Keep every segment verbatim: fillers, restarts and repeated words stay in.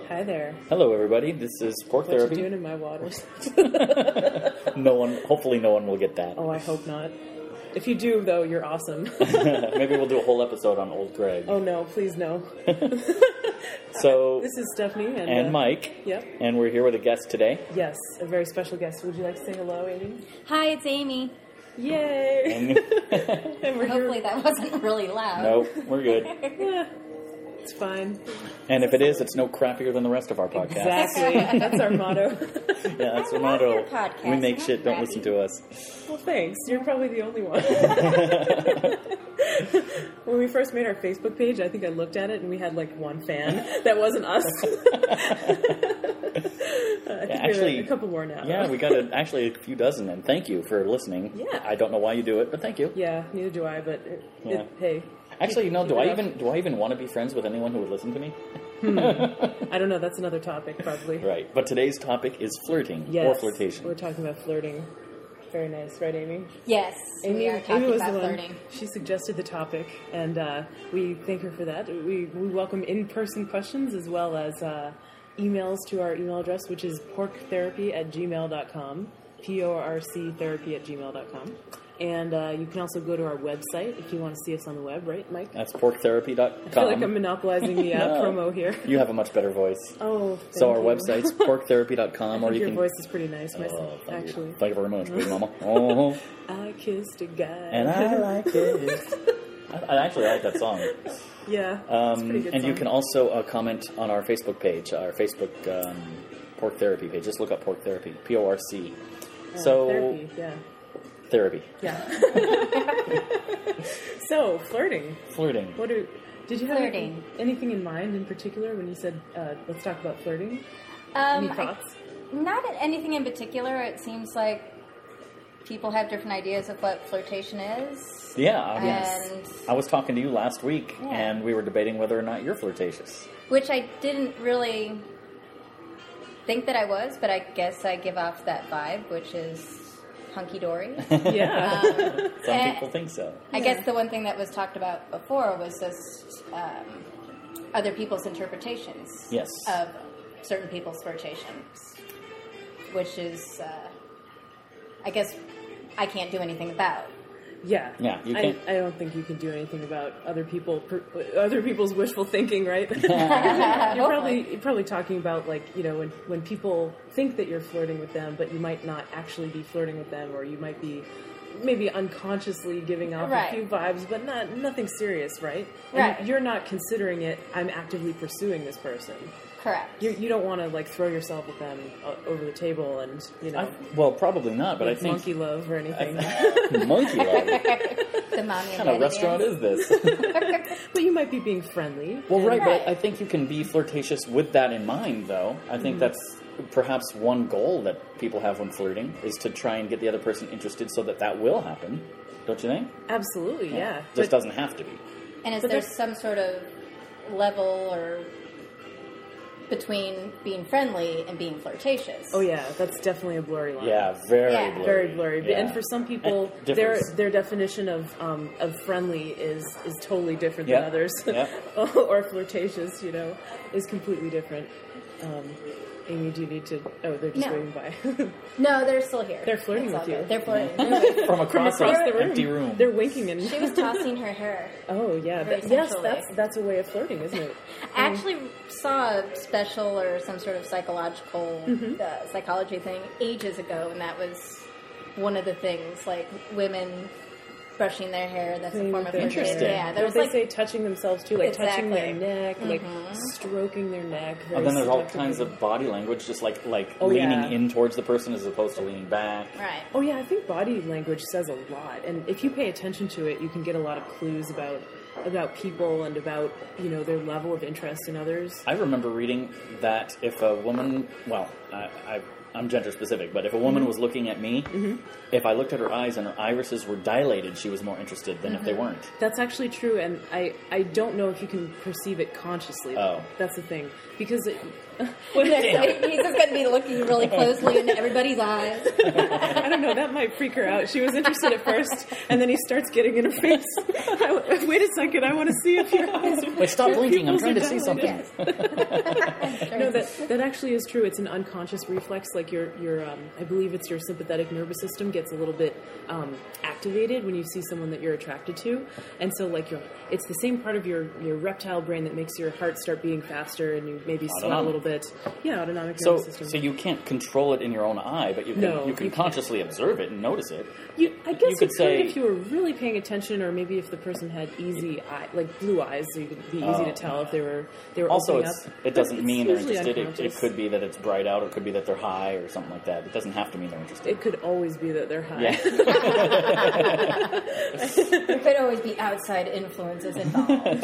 Hi there. Hello, everybody. This is Pork What Therapy. you doing in my waters? No one, hopefully no one will get that. Oh, I hope not. If you do, though, you're awesome. Maybe we'll do a whole episode on Old Greg. Oh, no, please no. So, This is Stephanie and, and uh, Mike. Yep. And we're here with a guest today. Yes, a very special guest. Would you like to say hello, Amy? Hi, it's Amy. Yay! And And we're Hopefully here. that wasn't really loud. no, we're good. Yeah, it's fine. And if it is, it's no crappier than the rest of our podcast. Exactly. That's our motto. Yeah, that's the I love motto. your podcast. We make Not shit, don't crappy. listen to us. Well, thanks. You're probably the only one. When we first made our Facebook page, I think I looked at it and we had like one fan. That wasn't us. I think actually- we have a couple more now. Yeah, we got a, actually a few dozen, and thank you for listening. Yeah. I don't know why you do it, but thank you. Yeah, neither do I, but it, Yeah. it, hey. Actually, you know, keep do it I up. even do I even want to be friends with anyone who would listen to me? I don't know, that's another topic, probably. Right. But today's topic is flirting Yes, or flirtation. we're talking about flirting. Very nice, right, Amy? Yes, Amy, we are talking Amy was about the one. flirting. She suggested the topic, and uh, we thank her for that. We, we welcome in-person questions as well as uh, emails to our email address, which is porktherapy at gmail dot com, P O R C therapy at gmail dot com. And uh, you can also go to our website if you want to see us on the web, right, Mike? That's pork therapy dot com. I feel like I'm monopolizing the uh, No. promo here. You have a much better voice. Oh, thank So our you. website's pork therapy dot com, I or think you your can. voice is pretty nice, Oh, myself, thank you. actually. Thank you very much, big mama. Oh, I kissed a guy. and I like it. I, I actually like that song. Yeah, it's a Um, pretty good and you song. can also uh, comment on our Facebook page, our Facebook um, Pork Therapy page. Just look up Pork Therapy, P O R C. Uh, So therapy, yeah. therapy, Yeah. So, flirting. flirting. What do did you have Flirting. anything, anything in mind in particular when you said uh, let's talk about flirting? Um, Any thoughts? I, not anything in particular. It seems like people have different ideas of what flirtation is. Yeah, I, mean, And I was talking to you last week, Yeah. and we were debating whether or not you're flirtatious. which I didn't really think that I was, but I guess I give off that vibe, which is hunky dory. Yeah. Um, Some and people think so. I Yeah. guess the one thing that was talked about before was just um, other people's interpretations Yes. of certain people's flirtations, which is, uh, I guess, I can't do anything about. Yeah. Yeah, you I, can't- I don't think you can do anything about other people, per, other people's wishful thinking, right? you're probably you're probably talking about like you know when when people think that you're flirting with them, but you might not actually be flirting with them, or you might be maybe unconsciously giving off Right. a few vibes, but not nothing serious, right? And Right. You're not considering it. I'm actively pursuing this person. Correct. You, you don't want to like throw yourself at them uh, over the table and you know I, well, probably not, but I like think monkey love or anything. monkey love. The mommy What kind of restaurant is this? But you might be being friendly. Well, right, Right. but I think you can be flirtatious with that in mind, though. I think Mm-hmm. that's perhaps one goal that people have when flirting, is to try and get the other person interested so that that will happen. Don't you think? Absolutely, yeah. Just But- doesn't have to be. And is But there there's- some sort of level or between being friendly and being flirtatious? Oh yeah, that's definitely a blurry line. Yeah, very Yeah. blurry. Very blurry. Yeah. And for some people, It their differs. their definition of um, of friendly is is totally different Yep. than others. Yep. Or flirtatious, you know, is completely different. Um, Amy, do you need to? Oh, they're just No. waving by. No, they're still here. They're flirting It's all with you. good. They're flirting. From across, From across an the room. empty room. They're winking and. She was tossing her hair. Oh yeah, Very that, yes, sensually. that's that's a way of flirting, isn't it? I actually saw a special or some sort of psychological Mm-hmm. uh, psychology thing ages ago, and that was one of the things, like women brushing their hair. That's a Playing form with of their flirtation. Interesting. Yeah, there Don't was they like say touching themselves too, like touching their Exactly. neck, like Mhm. stroking their neck. Very And then there's all seductively. kinds of body language, just like like Oh, leaning yeah. in towards the person as opposed to leaning back. right. Oh yeah, I think body language says a lot, and if you pay attention to it, you can get a lot of clues about about people and about you know their level of interest in others. I remember reading that if a woman, well, I, I, I'm gender specific, but if a woman Mm-hmm. was looking at me, mm-hmm. if I looked at her eyes and her irises were dilated, she was more interested than Mm-hmm. if they weren't. That's actually true, and I, I don't know if you can perceive it consciously. Oh. That's the thing. Because it, He's just going to be looking really closely into everybody's eyes. I don't know, that might freak her out. She was interested at first, and then he starts getting in her face. I, wait a second, I want to see if your eyes are... Wait, stop your blinking, I'm pupils trying are to see dilated. something. No, that that actually is true. It's an unconscious reflex. Like your your, um, I believe it's your sympathetic nervous system gets a little bit um, activated when you see someone that you're attracted to, and so like your, it's the same part of your, your reptile brain that makes your heart start beating faster, and you maybe sweat a Autonomic. little bit. Yeah, autonomic So, nervous system. so you can't control it in your own eye, but you can, No, you can you can't. consciously observe it and notice it. You, I guess you you could could say- if you were really paying attention, or maybe if the person had easy eye, like blue eyes, so you could be easy Oh. to tell if they were they were Also, opening it's, up. it But doesn't it's mean they're usually interested. It, it unconscious. could be that it's bright out, or it could be that they're high, or something like that. It doesn't have to mean they're interested. It could always be that they're high. Yeah. There could always be outside influences involved.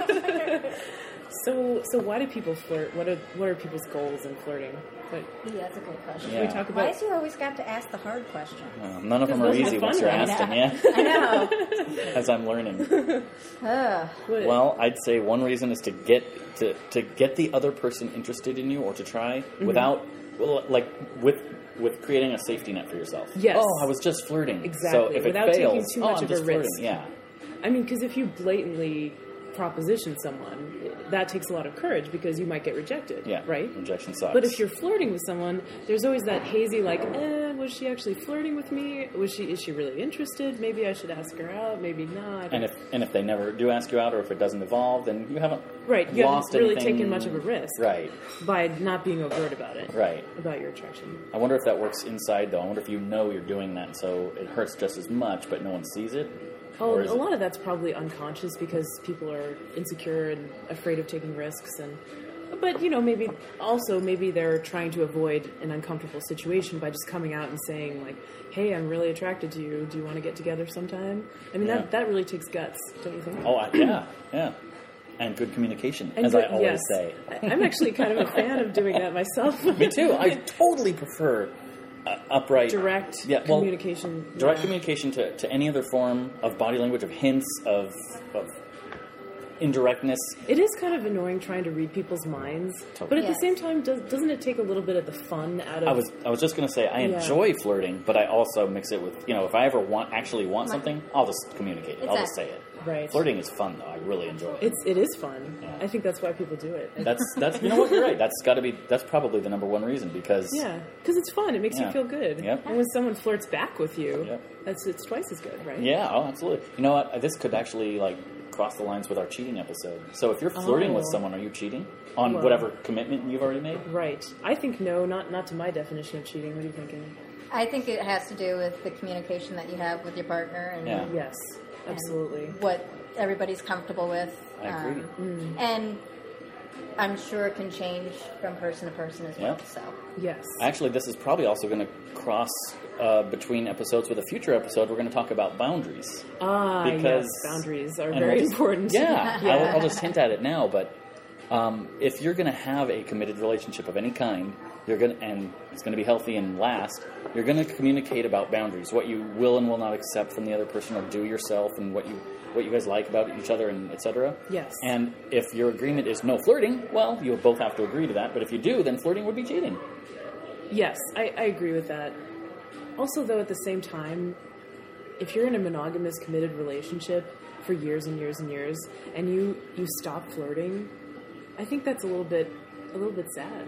So, so why do people flirt? What are what are people's goals in flirting? But Yeah, that's a good question. Yeah. we talk Why about do you always got to ask the hard question? Well, none of them Because are those are easy the once fun you're ones. asked them, yeah, I know. as I'm learning. Ugh. what, Well, I'd say one reason is to get to, to get the other person interested in you, or to try Mm-hmm. without, well, like with with creating a safety net for yourself. Yes. Oh, I was just flirting. Exactly. So if it Without taking fails, too oh, much I'm of a just flirting. risk. Yeah. I mean, because if you blatantly proposition someone, that takes a lot of courage because you might get rejected. Yeah. Right. Rejection sucks. But if you're flirting with someone, there's always that hazy, like, eh, was she actually flirting with me? Was she? Is she really interested? Maybe I should ask her out. Maybe not. and if and if they never do ask you out, or if it doesn't evolve, then you haven't right, you lost haven't really anything. taken much of a risk, Right. by not being overt about it, Right. about your attraction. I wonder if that works inside, though. I wonder if you know you're doing that, so it hurts just as much, but no one sees it. Oh, Or a is it- lot of that's probably unconscious because people are insecure and afraid of taking risks, and but you know maybe also maybe they're trying to avoid an uncomfortable situation by just coming out and saying like, "Hey, I'm really attracted to you. Do you want to get together sometime?" I mean Yeah. that that really takes guts, don't you think? Oh, I, yeah, yeah. And good communication, And as good- I always yes. say. I- I'm actually kind of a fan of doing that myself. Me too. I totally prefer uh, upright, direct yeah, well, communication. direct yeah. communication to, to any other form of body language, of hints, of, of indirectness. It is kind of annoying trying to read people's minds, but at Yes. the same time, does, doesn't it take a little bit of the fun out of? I was I was just gonna say I Yeah. enjoy flirting, but I also mix it with, you know, if I ever want actually want something, I'll just communicate it. I'll just say it. Right. Flirting is fun though. I really enjoy it. It's it is fun. Yeah. I think that's why people do it. That's that's you know what, you're right. That's got to be that's probably the number one reason, because Yeah, because it's fun. It makes Yeah. you feel good. Yep. And when someone flirts back with you, Yep. that's it's twice as good, right? yeah, oh, absolutely. You know what? This could actually like cross the lines with our cheating episode. So if you're flirting with Oh. someone, are you cheating on Well. whatever commitment you've already made? Right. I think no, not not to my definition of cheating. What are you thinking? I think it has to do with the communication that you have with your partner and Yeah. Yes, absolutely. what everybody's comfortable with. I agree. Um, and I'm sure it can change from person to person as well. Yeah. So Yes. Actually, this is probably also going to cross uh, between episodes with a future episode. We're going to talk about boundaries. ah, because- yes, boundaries are And very we'll- important. Yeah, Yeah. I'll, I'll just hint at it now. But um, if you're going to have a committed relationship of any kind, you're going to, and it's going to be healthy and last, you're going to communicate about boundaries, what you will and will not accept from the other person or do yourself, and what you what you guys like about each other, and et cetera. Yes. And if your agreement is no flirting, well, you both have to agree to that. But if you do, then flirting would be cheating. Yes, I, I agree with that. Also, though, at the same time, if you're in a monogamous, committed relationship for years and years and years, and you, you stop flirting, I think that's a little bit a little bit sad.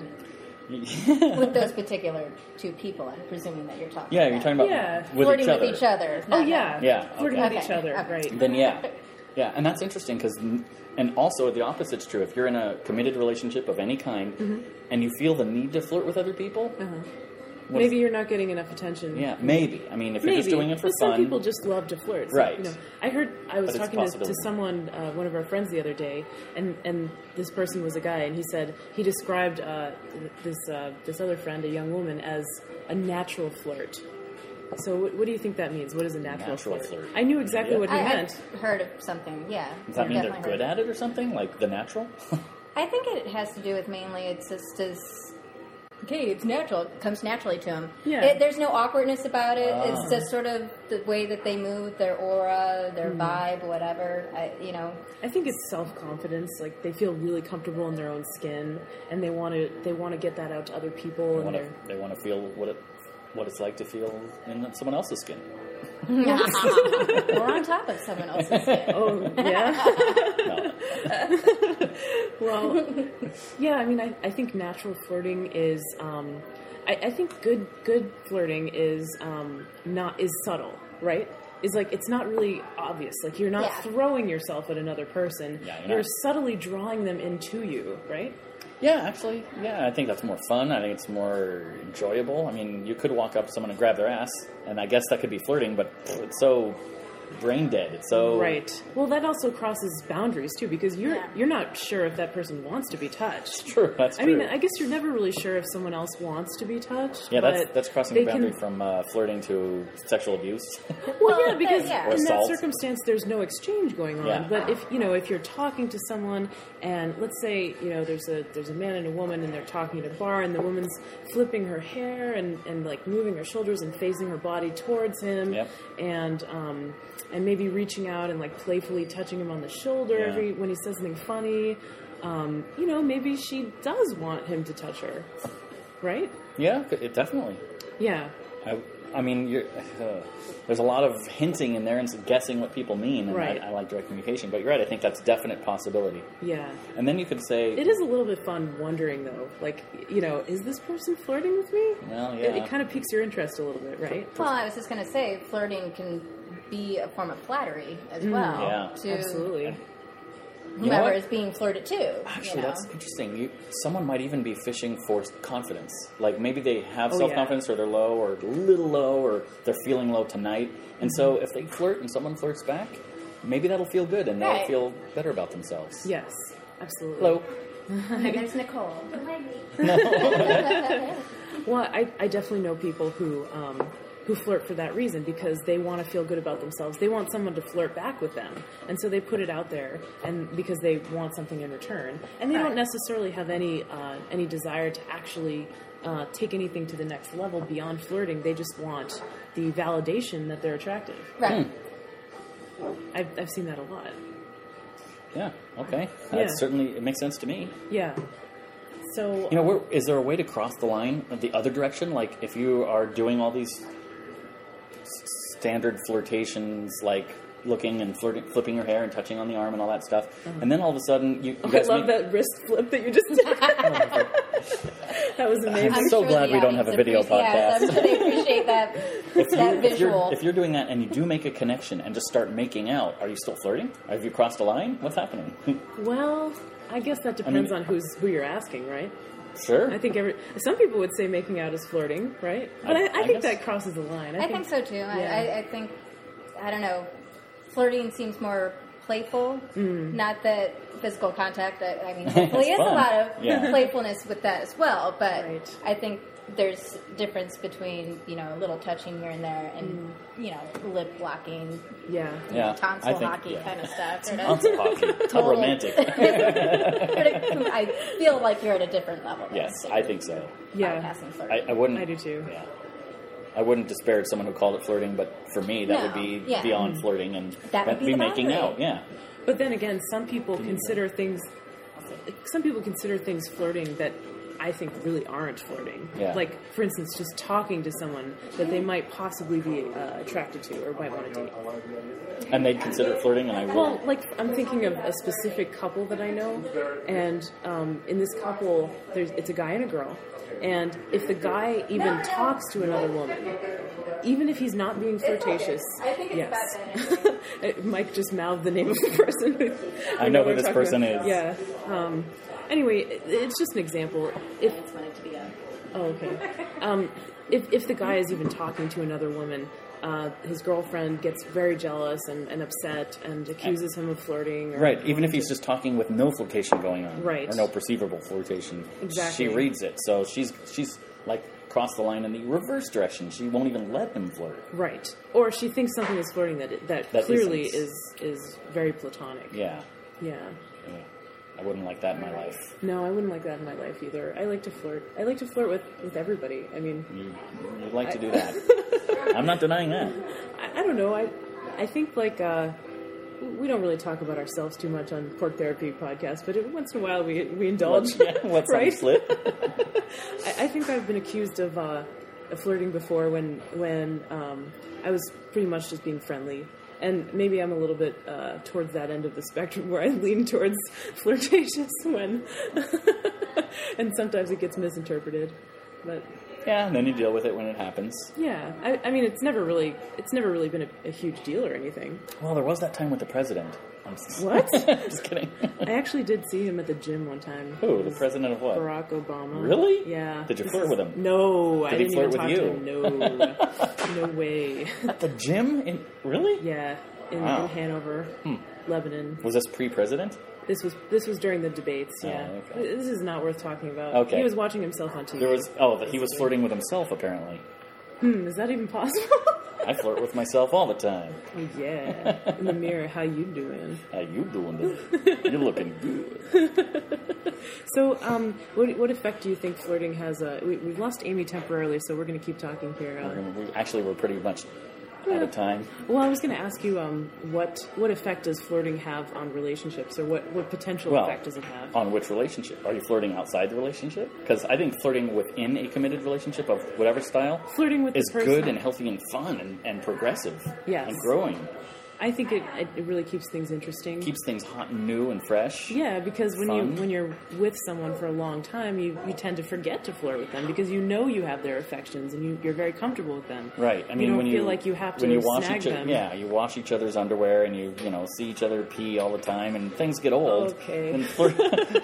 with those particular two people, I'm presuming that you're talking Yeah, about. you're talking about Yeah. with flirting each other. with each other. Oh not yeah, that. Yeah, flirting okay. with each Okay, other, okay. right? Then yeah, yeah, and that's interesting because, and also the opposite's true. If you're in a committed relationship of any kind, Mm-hmm. and you feel the need to flirt with other people, Uh-huh. what Maybe is- you're not getting enough attention. yeah, maybe. I mean, if Maybe. you're just doing it for but some fun, people just love to flirt. So, Right. You know, I heard I was But it's a talking to, to possibility. someone, uh, one of our friends the other day, and, and this person was a guy, and he said he described uh, this uh, this other friend, a young woman, as a natural flirt. So what, what do you think that means? What is a natural, Natural flirt. I knew exactly Yeah. what he I, meant. I've heard of something. Yeah, does that I've mean they're definitely good heard. at it or something, like the natural? I think it has to do with mainly it's just as okay, it's natural. It comes naturally to them. Yeah. It, there's no awkwardness about it. Ah. It's just sort of the way that they move, their aura, their vibe, whatever. I, you know. I think it's self-confidence. Like, they feel really comfortable in their own skin, and they want to they want to get that out to other people. They and want they're to they want to feel what it what it's like to feel in someone else's skin. Or on top of someone else's skin. oh yeah. No. Well, yeah. I mean, I, I think natural flirting is. Um, I, I think good good flirting is um, not is subtle, right? Is like it's not really obvious. Like you're not Yeah. throwing yourself at another person. Yeah, you're you're not. subtly drawing them into you, right? Yeah, actually, yeah, I think that's more fun. I think it's more enjoyable. I mean, you could walk up to someone and grab their ass, and I guess that could be flirting, but it's so brain dead. It's so Right. Well, that also crosses boundaries too, because you're Yeah. you're not sure if that person wants to be touched. true. That's I true. mean, I guess you're never really sure if someone else wants to be touched. yeah, that's but that's crossing they the boundary can- from uh, flirting to sexual abuse. Well, yeah, Well, because yeah. Or in that assault. circumstance, there's no exchange going on. Yeah. But if you know, if you're talking to someone, and let's say you know, there's a there's a man and a woman, and they're talking at a bar, and the woman's flipping her hair and, and like moving her shoulders and facing her body towards him, Yep. and um, and maybe reaching out and like playfully touching him on the shoulder Yeah. every when he says something funny. Um, you know, maybe she does want him to touch her, right? yeah, it definitely. Yeah. I, I mean, you're, uh, there's a lot of hinting in there and guessing what people mean, and Right. I, I like direct communication. But you're right. I think that's a definite possibility. Yeah. And then you could say, It is a little bit fun wondering, though. Like, you know, is this person flirting with me? well, It, yeah, it kind of piques your interest a little bit, right? Well, I was just going to say, flirting can be a form of flattery as well. Yeah. To Absolutely. You know whomever what? is being flirted to. Actually, you know? that's interesting. You, someone might even be fishing for confidence. Like maybe they have Oh, self-confidence, or they're low, or a little low, or they're feeling low tonight. And so, Mm-hmm. if they flirt and someone flirts back, maybe that'll feel good, and they'll Right. feel better about themselves. Yes, absolutely. Hello. And there's Nicole. Well, I, I definitely know people who um, who flirt for that reason because they want to feel good about themselves. They want someone to flirt back with them, and so they put it out there, and because they want something in return, and they don't Right. necessarily have any uh, any desire to actually uh, take anything to the next level beyond flirting. They just want the validation that they're attractive. Right. I've, I've seen that a lot. Yeah. Okay. That's Yeah. certainly it makes sense to me. Yeah. So You know, where, is there a way to cross the line of the other direction? Like, if you are doing all these s- standard flirtations, like looking and flirting, flipping your hair and touching on the arm and all that stuff, and then all of a sudden you, you Oh, I guys love meet- that wrist flip that you just did. That was amazing. I'm so glad the we don't have a audience video appreciates- Yes, podcast. I'm sure they appreciate that, that if you're, visual. if you're doing that and you do make a connection and just start making out, are you still flirting? Have you crossed a line? What's happening? Well, I guess that depends mean- on who's who you're asking, right? Sure. I think every some people would say making out is flirting, right? But I, I- I, I think guess- that crosses the line. I think so too. yeah. I, I, I think, I don't know, flirting seems more playful. Mm. Not that physical contact, I, I mean, hopefully It's is a fun. lot of Yeah. playfulness with that as well. But Right. I think there's difference between, you know, a little touching here and there and, you know, lip blocking, Yeah. Yeah, tonsil I think- hockey yeah. kind of stuff. Sort of. Tonsil hockey. How Total- romantic. I feel like you're at a different level. than Yes, I think so. Yeah. bypassing flirting. I, I wouldn't. I do too. Yeah. I wouldn't disparage someone who called it flirting, but for me, that No, would be yeah. beyond flirting and That would be the making boundary. out. Yeah. But then again, some people consider things. Some people consider things flirting that I think really aren't flirting. Yeah. Like, for instance, just talking to someone that they might possibly be uh, attracted to or might want to date. And they'd consider it flirting, and I Well, will. like I'm thinking of a specific couple that I know, and um, in this couple, there's it's a guy and a girl, and if the guy even talks to another woman, even if he's not being flirtatious, I think it's yes, Mike just mouthed the name of the person. who- I know who we're this talking person about. is. Yeah. Um, anyway, it- it's just an example. If It's wanted to be a Oh, okay. Um, if, if the guy is even talking to another woman, uh, his girlfriend gets very jealous and, and upset and accuses him of flirting. Or Right, even if he's just talking with no flirtation going on, Right. or no perceivable flirtation, Exactly. she reads it. So she's she's like crossed the line in the reverse direction. She won't even let him flirt. Right. Or she thinks something is flirting that that, That clearly isn't. is is very platonic. Yeah. Yeah. yeah. I wouldn't like that in my life. No, I wouldn't like that in my life either. I like to flirt. I like to flirt with, with everybody. I mean, You, you'd like to do that. I'm not denying that. I, I don't know. I I think like uh, we don't really talk about ourselves too much on Pork Therapy podcast, but it, once in a while we we indulge. Let's, yeah, let's right? slip. I, I think I've been accused of, uh, of flirting before when when um, I was pretty much just being friendly. And maybe I'm a little bit uh, towards that end of the spectrum where I lean towards flirtatious when, and sometimes it gets misinterpreted. But Yeah, and then you deal with it when it happens. yeah, I, I mean, it's never really it's never really been a, a huge deal or anything. Well, there was that time with the president. I'm just, What? just kidding. I actually did see him at the gym one time. Who? It The was president of what? Barack Obama. Really? Yeah. Did you This flirt is- with him? No, I Did he didn't flirt even with talk you? to him. No, no way. At the gym? In, really? Yeah, in, Wow. in Hanover, Lebanon. Was this pre-president? This was this was during the debates. Oh, Yeah, okay. This is not worth talking about. Okay. He was watching himself on T V. There was. Oh, he was flirting with himself, apparently. Hmm, is that even possible? I flirt with myself all the time. Oh, yeah, in the mirror. How you doing? How you doing? Dude? You're looking good. So, um, what what effect do you think flirting has? Uh, we, we've lost Amy temporarily, so we're going to keep talking here. We're Uh, gonna- we- Actually, we're pretty much out of time. well, I was going to ask you, um, what what effect does flirting have on relationships, or what, what potential Well, effect does it have? On which relationship? Are you flirting outside the relationship? Because I think flirting within a committed relationship of whatever style Flirting with is the person. good and healthy and fun and, and progressive Yes. and growing. I think it it really keeps things interesting. Keeps things hot and new and fresh. Yeah, because when Fun. you when you're with someone for a long time, you, you tend to forget to flirt with them because you know you have their affections and you, you're very comfortable with them. Right. I mean, you don't when feel you like you have to when you wash snag each them. yeah, you wash each other's underwear and you you know see each other pee all the time and things get old. Okay. And flirt,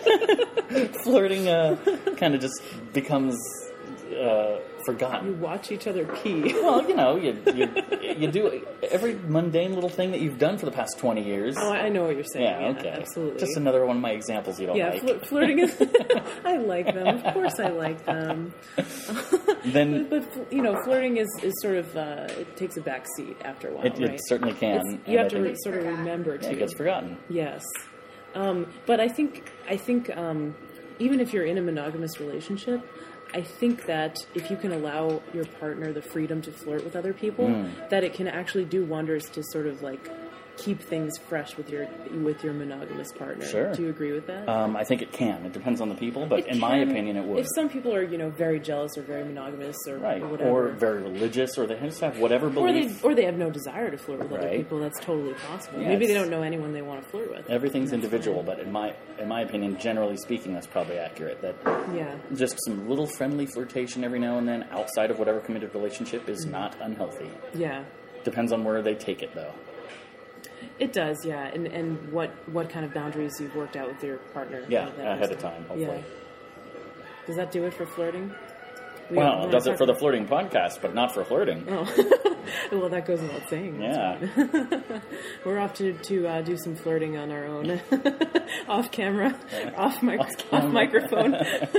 flirting uh, kind of just becomes uh, forgotten. You watch each other pee. Well, you know, you, you you do every mundane little thing that you've done for the past twenty years. Oh, I know what you're saying. Yeah, okay. Absolutely. Just another one of my examples you don't yeah, like. fl- flirting is. I like them. Of course, I like them. Then But, but you know, flirting is, is sort of uh, it takes a back seat after a while, it, right? it certainly can. It's- and you have I to re- think sort of remember it, to. yeah, it gets forgotten. Yes, um, but I think I think um, even if you're in a monogamous relationship, I think that if you can allow your partner the freedom to flirt with other people, Hmm. that it can actually do wonders to sort of like keep things fresh with your with your monogamous partner. Sure. Do you agree with that? Um, I think it can. It depends on the people, but It in my can- opinion, it would. If some people are, you know, very jealous or very monogamous or, Right, or whatever, or very religious, or they just have whatever or they belief. or they have no desire to flirt with other Right. people, that's totally possible. Yeah, Maybe they it's- don't know anyone they want to flirt with. Everything's That's individual, fine. but in my in my opinion, generally speaking, that's probably accurate. That Yeah. just some little friendly flirtation every now and then, outside of whatever committed relationship, is Mm-hmm. not unhealthy. Yeah. Depends on where they take it, though. It does, yeah. And and what, what kind of boundaries you've worked out with your partner. Yeah, with that ahead of person. time, hopefully. Yeah. Does that do it for flirting? We- Well, we it does it talk- for the flirting podcast, but not for flirting. Oh. Well, that goes without saying. Yeah. We're off to, to uh, do some flirting on our own. off camera, off, mic- Off off camera. microphone.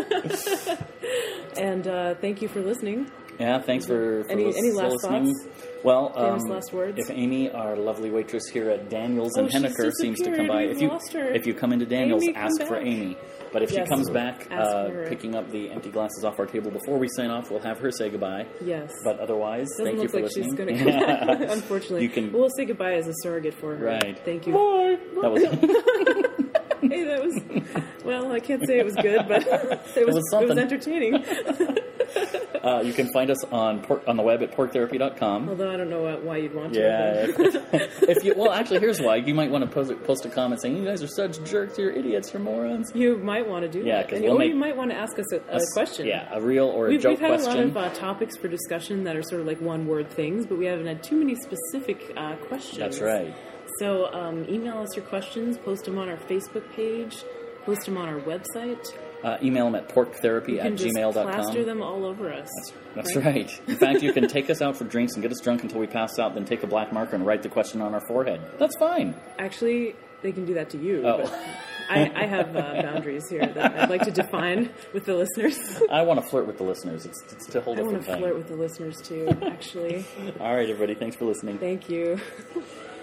And uh, thank you for listening. Yeah, thanks for, for Any- lis- any last listening. thoughts? Well, Famous um, last words? if Amy, our lovely waitress here at Daniels Oh, and she's Henniker, seems to come disappeared. by, We've if you lost her. if you come into Daniels, Amy, come ask for back. Amy. But if Yes. she comes back, Ask uh, for her. picking up the empty glasses off our table before we sign off, we'll have her say goodbye. Yes. But otherwise, Doesn't thank you look for like listening. she's going to come back, unfortunately. You can- We'll say goodbye as a surrogate for her. Right. Thank you. Bye. That was Hey, that was, well, I can't say it was good, but it was, was something. it was entertaining. uh, you can find us on pork, on the web at pork therapy dot com. Although I don't know why you'd want to. Yeah. If, if you well, actually, here's why. You might want to post a, post a comment saying, "You guys are such jerks. You're idiots. You're morons." You might want to do Yeah, that. 'cause And, we'll or make- you might want to ask us a, a question. Yeah, a real or a We've, joke we've had question. a lot of uh, topics for discussion that are sort of like one-word things, but we haven't had too many specific uh, questions. That's right. So um, email us your questions, post them on our Facebook page, post them on our website. Uh, email them at pork therapy You at can just gmail dot com. plaster them all over us. That's right. In fact, you can take us out for drinks and get us drunk until we pass out, then take a black marker and write the question on our forehead. That's fine. Actually, they can do that to you. Oh. But I, I have uh, boundaries here that I'd like to define with the listeners. I want to flirt with the listeners. It's, it's a whole I different want to thing. flirt with the listeners too, actually. All right, everybody. Thanks for listening. Thank you.